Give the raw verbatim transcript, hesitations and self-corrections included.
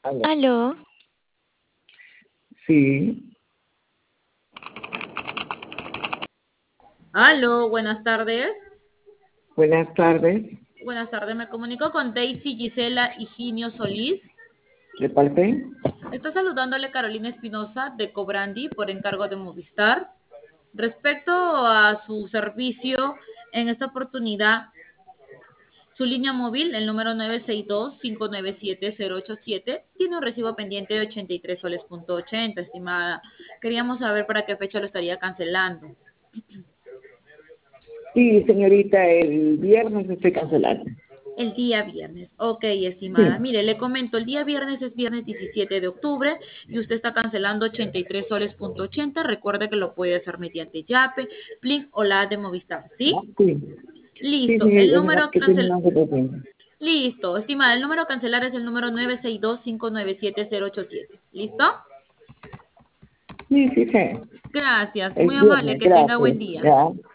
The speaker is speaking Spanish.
Aló. Aló, Sí, Aló, buenas tardes. buenas tardes. Buenas tardes, me comunico con Daisy Gisela Higinio Solís. ¿De parte? Está saludándole Carolina Espinosa de Cobrandi por encargo de Movistar. Respecto a su servicio, en esta oportunidad, su línea móvil, el número nueve seis dos, cinco nueve siete, cero ocho siete, tiene un recibo pendiente de ochenta y tres soles punto ochenta, estimada. Queríamos saber para qué fecha lo estaría cancelando. Sí, señorita, el viernes estoy cancelando. El día viernes. Ok, estimada. Sí, Mire, le comento, el día viernes es viernes diecisiete de octubre y usted está cancelando ochenta y tres soles punto ochenta. Recuerde que lo puede hacer mediante Yape, Plin o la de Movistar, ¿sí? sí, sí, Listo. El señorita, no, número que tiene cancel... más de presente. Listo, estimada. El número a cancelar es el número nueve seis dos, cinco nueve siete, cero ocho siete. ¿Listo? Sí, sí, sí. Gracias. El Muy amable. viernes, Que tenga buen gracias. día. Ya.